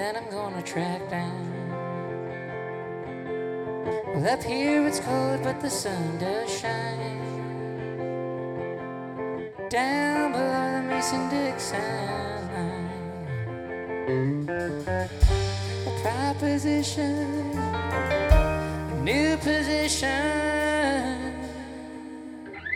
that I'm gonna track down. Well, up here it's cold, but the sun does shine. Down below the Mason-Dixon line, a proposition, a new position.